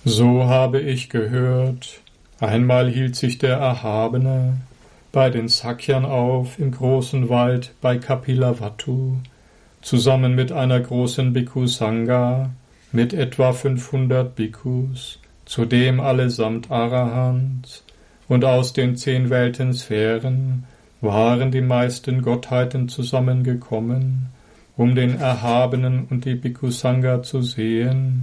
So habe ich gehört, einmal hielt sich der Erhabene bei den Sakyern auf im großen Wald bei Kapilavatthu, zusammen mit einer großen Bhikkhu-Sangha, mit etwa 500 Bhikkhus, zudem allesamt Arahants, und aus den 10 Weltensphären waren die meisten Gottheiten zusammengekommen, um den Erhabenen und die Bhikkhu-Sangha zu sehen.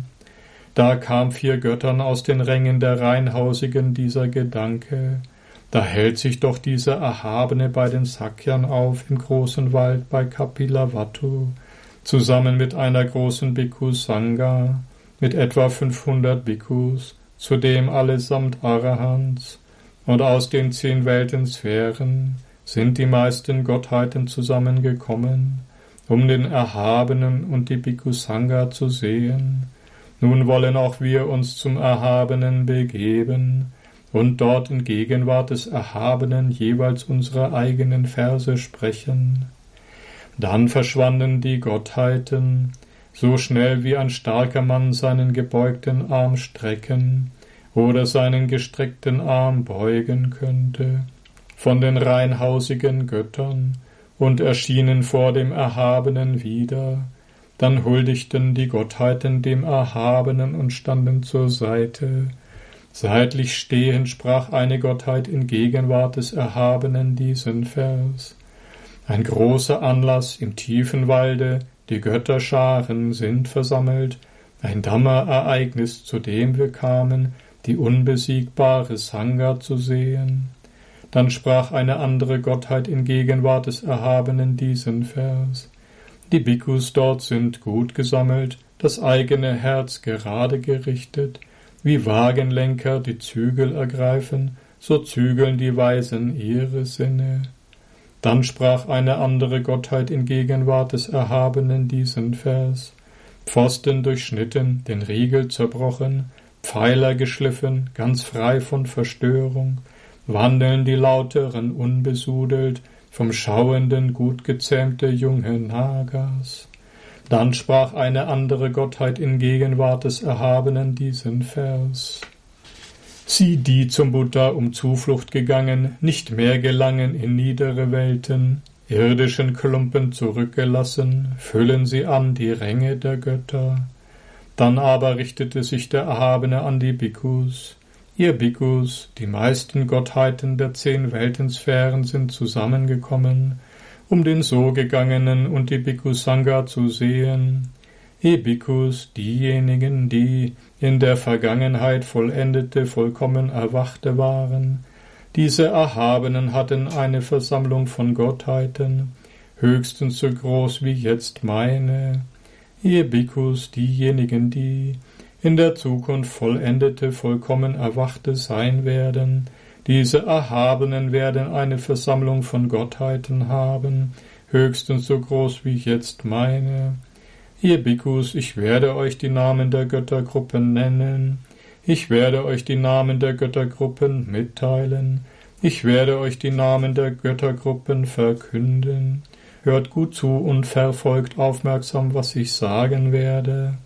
Da kam 4 Göttern aus den Rängen der Reinhausigen dieser Gedanke, da hält sich doch dieser Erhabene bei den Sakyern auf im großen Wald bei Kapilavatthu, zusammen mit einer großen Bhikkhu-Sangha, mit etwa 500 Bhikkhus, zudem allesamt Arahants, und aus den 10 Weltensphären sind die meisten Gottheiten zusammengekommen, um den Erhabenen und die Bhikkhu-Sangha zu sehen. Nun wollen auch wir uns zum Erhabenen begeben und dort in Gegenwart des Erhabenen jeweils unsere eigenen Verse sprechen. Dann verschwanden die Gottheiten, so schnell wie ein starker Mann seinen gebeugten Arm strecken oder seinen gestreckten Arm beugen könnte, von den reinhausigen Göttern, und erschienen vor dem Erhabenen wieder. Dann huldigten die Gottheiten dem Erhabenen und standen zur Seite. Seitlich stehend sprach eine Gottheit in Gegenwart des Erhabenen diesen Vers: Ein großer Anlass im tiefen Walde, die Götterscharen sind versammelt, ein Dhamma-Ereignis, zu dem wir kamen, die unbesiegbare Sangha zu sehen. Dann sprach eine andere Gottheit in Gegenwart des Erhabenen diesen Vers: Die Bhikkhus dort sind gut gesammelt, das eigene Herz gerade gerichtet, wie Wagenlenker die Zügel ergreifen, so zügeln die Weisen ihre Sinne. Dann sprach eine andere Gottheit in Gegenwart des Erhabenen diesen Vers: Pfosten durchschnitten, den Riegel zerbrochen, Pfeiler geschliffen, ganz frei von Verstörung, wandeln die Lauteren unbesudelt, vom Schauenden gut gezähmte junge Nagas. Dann sprach eine andere Gottheit in Gegenwart des Erhabenen diesen Vers: Sie, die zum Buddha um Zuflucht gegangen, nicht mehr gelangen in niedere Welten, irdischen Klumpen zurückgelassen, füllen sie an die Ränge der Götter. Dann aber richtete sich der Erhabene an die Bhikkhus: Ihr Bhikkhus, die meisten Gottheiten der 10 Weltensphären sind zusammengekommen, um den so Gegangenen und die Bhikkhu-Sangha zu sehen. Ihr Bhikkhus, diejenigen, die in der Vergangenheit vollendete, vollkommen Erwachte waren, diese Erhabenen hatten eine Versammlung von Gottheiten, höchstens so groß wie jetzt meine. Ihr Bhikkhus, diejenigen, die in der Zukunft vollendete, vollkommen Erwachte sein werden, diese Erhabenen werden eine Versammlung von Gottheiten haben, höchstens so groß wie jetzt meine. Ihr Bhikkhus, ich werde euch die Namen der Göttergruppen nennen, ich werde euch die Namen der Göttergruppen mitteilen, ich werde euch die Namen der Göttergruppen verkünden. Hört gut zu und verfolgt aufmerksam, was ich sagen werde.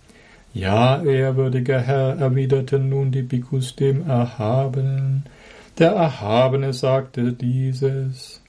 Ja, ehrwürdiger Herr, erwiderten nun die Bhikkhus dem Erhabenen. Der Erhabene sagte dieses: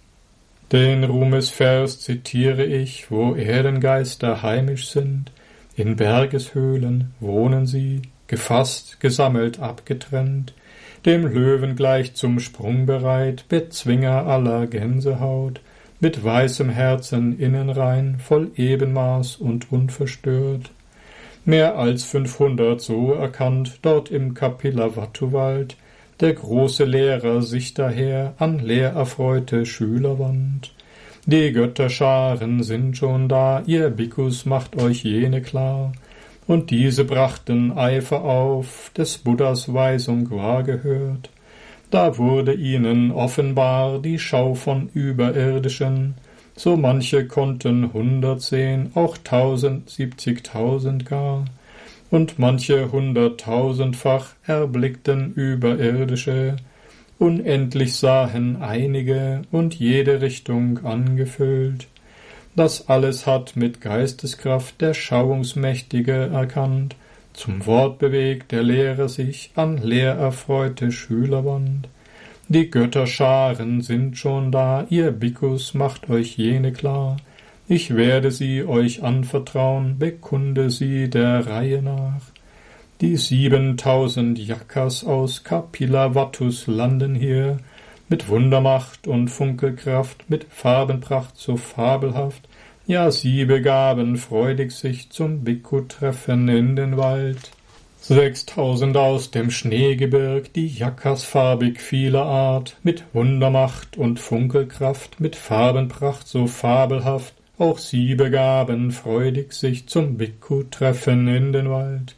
Den Ruhmesvers zitiere ich: Wo Erdengeister heimisch sind, in Bergeshöhlen wohnen sie, gefasst, gesammelt, abgetrennt, dem Löwen gleich zum Sprung bereit, Bezwinger aller Gänsehaut, mit weißem Herzen innenrein, voll Ebenmaß und unverstört. Mehr als 500 so erkannt, dort im Kapilavatthu-Wald, der große Lehrer sich daher an lehrerfreute Schüler wandt. Die Götterscharen sind schon da, ihr Bhikkhus macht euch jene klar, und diese brachten Eifer auf, des Buddhas Weisung war gehört. Da wurde ihnen offenbar die Schau von Überirdischen, so manche konnten 100 sehen, auch 1000, 70.000 gar, und manche 100.000-fach erblickten Überirdische, unendlich sahen einige und jede Richtung angefüllt. Das alles hat mit Geisteskraft der Schauungsmächtige erkannt, Zum Wort bewegt der Lehrer sich an lehrerfreute Schülerband. Die Götterscharen sind schon da, ihr Bhikkhus macht euch jene klar. Ich werde sie euch anvertrauen, bekunde sie der Reihe nach. Die 7000 Yakas aus Kapilavatthu landen hier, mit Wundermacht und Funkelkraft, mit Farbenpracht so fabelhaft. Ja, sie begaben freudig sich zum Bhikkhu-Treffen in den Wald. 6000 aus dem Schneegebirg, die Yakas farbig vieler Art, mit Wundermacht und Funkelkraft, mit Farbenpracht so fabelhaft. Auch sie begaben freudig sich zum Bhikkhu-Treffen in den Wald.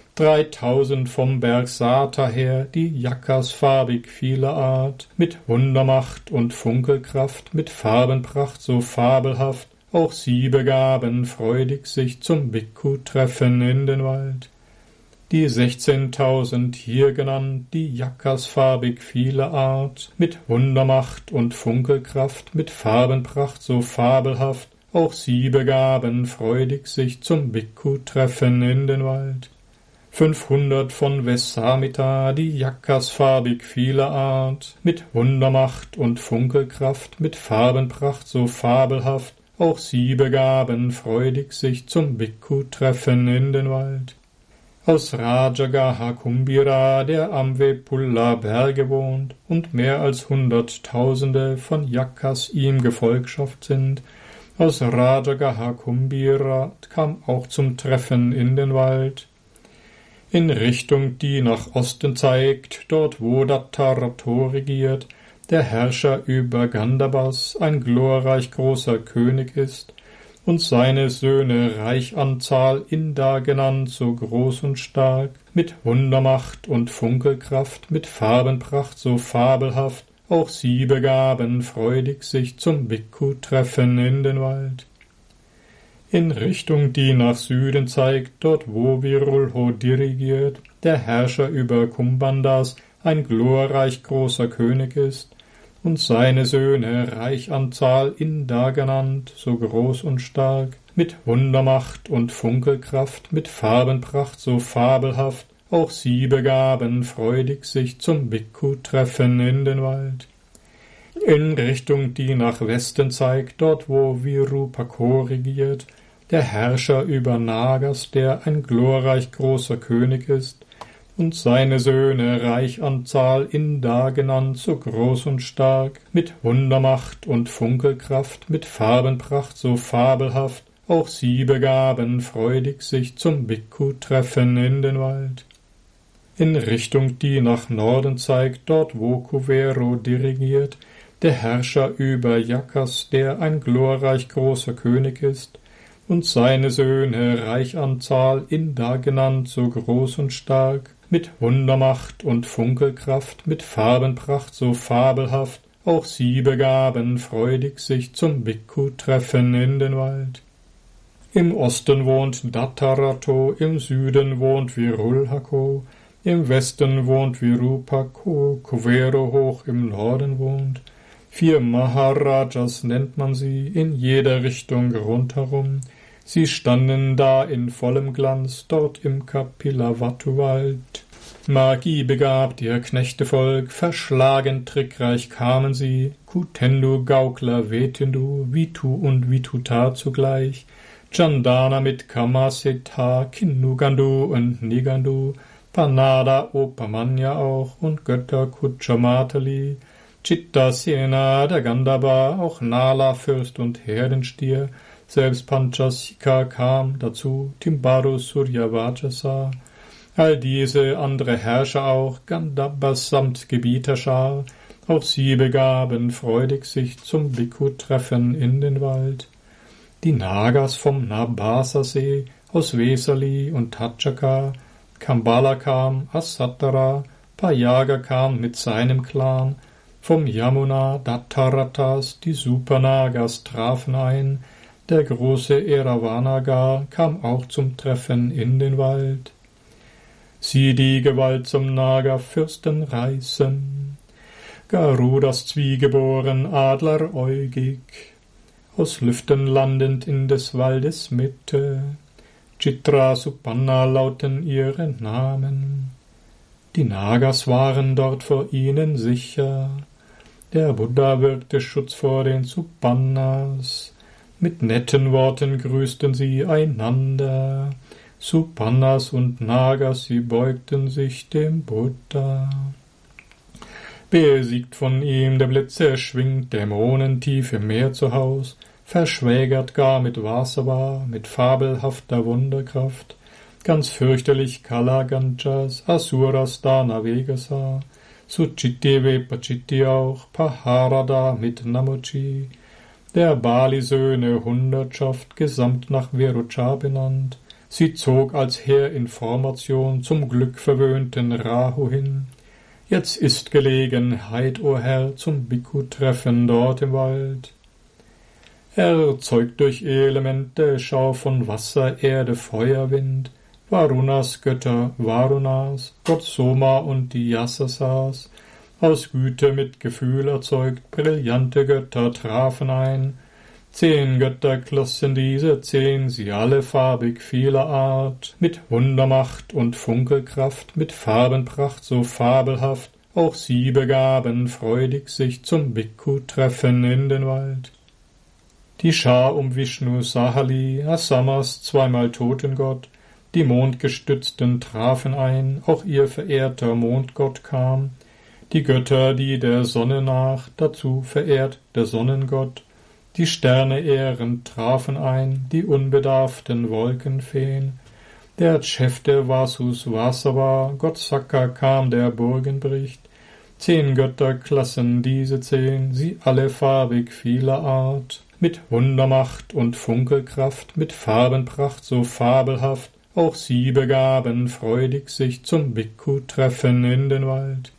3000 vom Berg Sata her, die Yakas farbig vieler Art, mit Wundermacht und Funkelkraft, mit Farbenpracht so fabelhaft. Auch sie begaben freudig sich zum Bhikkhu-Treffen in den Wald. Die 16.000 hier genannt, die Yakas farbig vieler Art, mit Wundermacht und Funkelkraft, mit Farbenpracht so fabelhaft. Auch sie begaben freudig sich zum Bhikkhu-Treffen in den Wald. 500 von Vesamita, die Yakas farbig vieler Art, mit Wundermacht und Funkelkraft, mit Farbenpracht so fabelhaft. Auch sie begaben freudig sich zum Bhikkhu-Treffen in den Wald. Aus Rajagaha Kumbhira, der am Vepulla-Berge wohnt, und mehr als 100.000 von Yakas ihm Gefolgschaft sind, aus Rajagaha Kumbhira kam auch zum Treffen in den Wald. In Richtung, die nach Osten zeigt, dort wo Dattarato regiert, der Herrscher über Gandhabas, ein glorreich großer König ist, und seine Söhne reich an Zahl, Inda genannt, so groß und stark, mit Wundermacht und Funkelkraft, mit Farbenpracht so fabelhaft, auch sie begaben freudig sich zum Bhikkhu-Treffen in den Wald. In Richtung, die nach Süden zeigt, dort wo Virulho dirigiert, der Herrscher über Kumbhandas, ein glorreich großer König ist, und seine Söhne reich an Zahl, Inda genannt, so groß und stark, mit Wundermacht und Funkelkraft, mit Farbenpracht so fabelhaft, auch sie begaben freudig sich zum Bhikkhu-Treffen in den Wald. In Richtung, die nach Westen zeigt, dort wo Virupako regiert, der Herrscher über Nagas, der ein glorreich großer König ist, und seine Söhne reich an Zahl, Inda genannt, so groß und stark, mit Wundermacht und Funkelkraft, mit Farbenpracht so fabelhaft, auch sie begaben freudig sich zum Bhikkhu-Treffen in den Wald. In Richtung, die nach Norden zeigt, dort wo Kuvero dirigiert, der Herrscher über Yakas, der ein glorreich großer König ist, und seine Söhne reich an Zahl, Inda genannt, so groß und stark, mit Wundermacht und Funkelkraft, mit Farbenpracht so fabelhaft, auch sie begaben freudig sich zum Bhikkhu-Treffen in den Wald. Im Osten wohnt Dattarato, im Süden wohnt Virulhako, im Westen wohnt Virupako, Kuvero hoch im Norden wohnt. 4 Maharajas nennt man sie, in jeder Richtung rundherum. Sie standen da in vollem Glanz, dort im Kapilavatthu-Wald. Magie begabt ihr Knechtevolk, verschlagen trickreich kamen sie, Kutendu, Gaukler, Vetindu, Vitu und Vituta zugleich, Chandana mit Kamaseta, Kinnugandu und Nigandu, Panada, Opamanya auch und Götter Kuchamatali, Chittasena, der Gandhaba, auch Nala, Fürst und Herdenstier, selbst Panchasika kam dazu, Timbaru, Suryavajasa, all diese andere Herrscher auch, Gandhabas samt Gebieterschar, auch sie begaben freudig sich zum Bhikkhu-Treffen in den Wald. Die Nagas vom Nabasa-See, aus Vesali und Tatchaka, Kambala kam, Asatara, Payaga kam mit seinem Clan, vom Yamuna, Dattaratas, die Supernagas trafen ein, der große Eravanagar kam auch zum Treffen in den Wald. Sieh die Gewalt zum Naga-Fürsten reißen, Garudas Zwiegeboren, adleräugig, aus Lüften landend in des Waldes Mitte, Chitra, Supanna lauten ihre Namen. Die Nagas waren dort vor ihnen sicher. Der Buddha wirkte Schutz vor den Supannas. Mit netten Worten grüßten sie einander. Supannas und Nagas, sie beugten sich dem Buddha. Besiegt von ihm der Blitz erschwingt, Dämonen tief im Meer zu Haus, verschwägert gar mit Vasava, mit fabelhafter Wunderkraft, ganz fürchterlich Kalaganchas, Asuras Danavegasa, Suchitti Vepachitti auch, Paharada mit Namochi, der Bali-Söhne Hundertschaft, gesamt nach Verucha benannt. Sie zog als Heer in Formation zum glückverwöhnten Rahu hin. Jetzt ist Gelegenheit, o Herr, zum Bhikkhu-Treffen dort im Wald. Erzeugt durch Elemente, Schau von Wasser, Erde, Feuer, Wind, Varunas Götter, Varunas, Gott Soma und die Yasasas, aus Güte mit Gefühl erzeugt, brillante Götter trafen ein, 10 Götterklassen diese 10, sie alle farbig vieler Art, mit Wundermacht und Funkelkraft, mit Farbenpracht so fabelhaft, auch sie begaben freudig sich zum Bhikkhu-Treffen in den Wald. Die Schar um Vishnu Sahali, Asamas zweimal Totengott, die Mondgestützten trafen ein, auch ihr verehrter Mondgott kam, die Götter, die der Sonne nach, dazu verehrt der Sonnengott, die Sterne ehrend trafen ein, die unbedarften Wolkenfeen, der Chef der Vasus Vasava, Gott Sakka kam, der Burgen bricht, 10 Götterklassen diese 10, sie alle farbig vieler Art, mit Wundermacht und Funkelkraft, mit Farbenpracht so fabelhaft, auch sie begaben freudig sich zum Bhikkhu-Treffen in den Wald.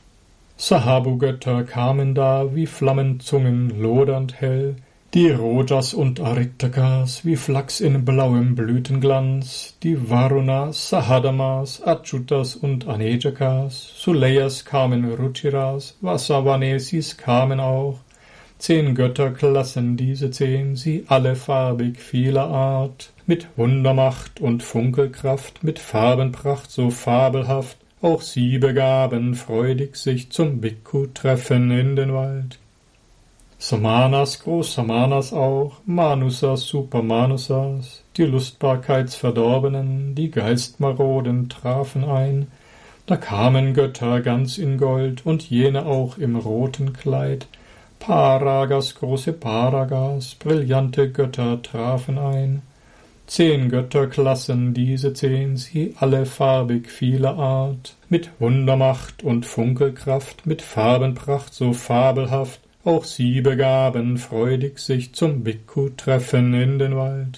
Sahabu-Götter kamen da wie Flammenzungen lodernd hell, die Rojas und Aritakas wie Flachs in blauem Blütenglanz, die Varunas, Sahadamas, Achyutas und Anejakas, Suleyas kamen Ruchiras, Vasavanesis kamen auch, 10 Götterklassen diese 10, sie alle farbig vieler Art, mit Wundermacht und Funkelkraft, mit Farbenpracht so fabelhaft, auch sie begaben freudig sich zum Bhikkhu-Treffen in den Wald. Samanas, Großsamanas auch, Manusas, Supermanusas, die Lustbarkeitsverdorbenen, die Geistmaroden trafen ein, da kamen Götter ganz in Gold und jene auch im roten Kleid, Paragas, große Paragas, brillante Götter trafen ein, 10 Götterklassen diese 10, sie alle farbig vieler Art, mit Wundermacht und Funkelkraft, mit Farbenpracht so fabelhaft, auch sie begaben freudig sich zum Bhikkhu-Treffen in den Wald.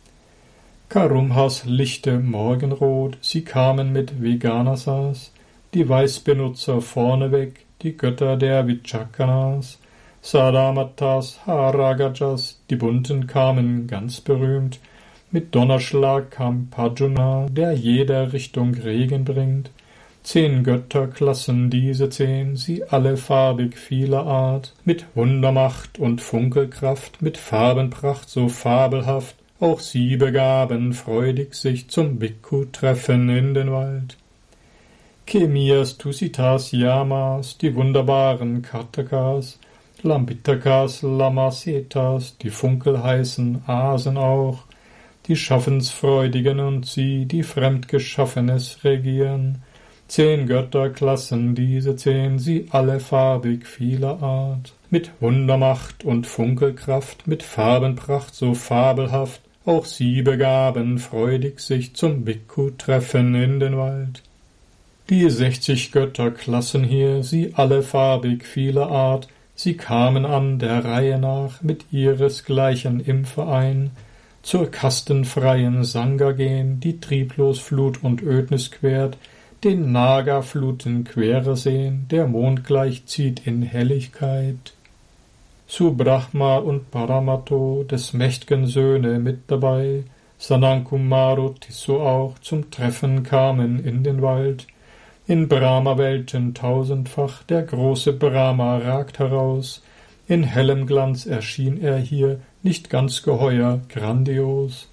Karumhas lichte Morgenrot, sie kamen mit Veganasas, die Weißbenutzer vorneweg, die Götter der Vichakanas, Sadamatas, Haragajas, die Bunten kamen ganz berühmt, mit Donnerschlag kam Pajuna, der jeder Richtung Regen bringt, 10 Götterklassen diese 10, sie alle farbig vieler Art, mit Wundermacht und Funkelkraft, mit Farbenpracht so fabelhaft, auch sie begaben freudig sich zum Bhikkhu-Treffen in den Wald. Kemias, Tusitas, Yamas, die wunderbaren Kartakas, Lambitakas, Lamasetas, die funkelheißen Asen auch, die Schaffensfreudigen und sie, die Fremdgeschaffenes regieren, 10 Götterklassen diese 10, sie alle farbig vieler Art, mit Wundermacht und Funkelkraft, mit Farbenpracht so fabelhaft, auch sie begaben freudig sich zum Bhikkhu-Treffen in den Wald. Die 60 Götterklassen hier, sie alle farbig vieler Art, sie kamen an der Reihe nach mit ihresgleichen im Verein, zur kastenfreien Sangha gehen, die trieblos Flut und Ödnis quert, den Naga-Fluten querer sehen, der Mond gleich zieht in Helligkeit. Zu Brahma und Paramato, des mächt'gen Söhne mit dabei, Sanankumaru, Tisso auch, zum Treffen kamen in den Wald. In Brahma-Welten tausendfach, der große Brahma ragt heraus, in hellem Glanz erschien er hier, nicht ganz geheuer, grandios.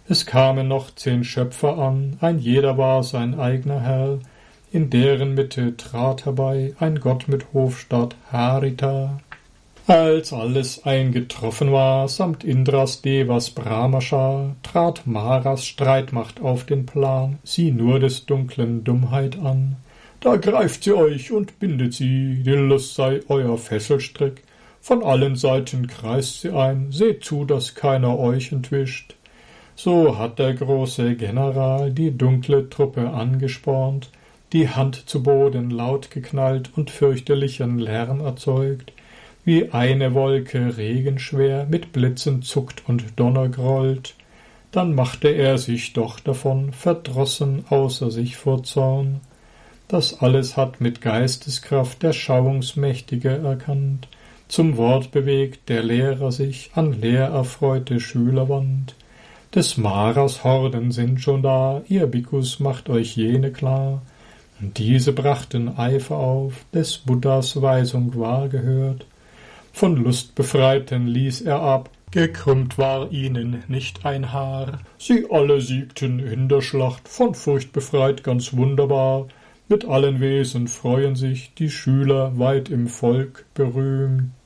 Es kamen noch 10 Schöpfer an, ein jeder war sein eigener Herr, in deren Mitte trat herbei ein Gott mit Hofstaat Harita. Als alles eingetroffen war, samt Indras Devas Brahmaschar, trat Maras Streitmacht auf den Plan, sie nur des dunklen Dummheit an. Da greift sie euch und bindet sie, die Lust sei euer Fesselstrick. Von allen Seiten kreist sie ein, seht zu, dass keiner euch entwischt. So hat der große General die dunkle Truppe angespornt, die Hand zu Boden laut geknallt und fürchterlichen Lärm erzeugt, wie eine Wolke regenschwer mit Blitzen zuckt und Donner grollt. Dann machte er sich doch davon, verdrossen außer sich vor Zorn. Das alles hat mit Geisteskraft der Schauungsmächtige erkannt, zum Wort bewegt der Lehrer sich an lehrerfreute Schüler wandt. Des Maras Horden sind schon da, ihr Bhikkhus macht euch jene klar. Und diese brachten Eifer auf, des Buddhas Weisung wahr gehört. Von Lust Befreiten ließ er ab, gekrümmt war ihnen nicht ein Haar. Sie alle siegten in der Schlacht, von Furcht befreit ganz wunderbar. Mit allen Wesen freuen sich die Schüler weit im Volk berühmt.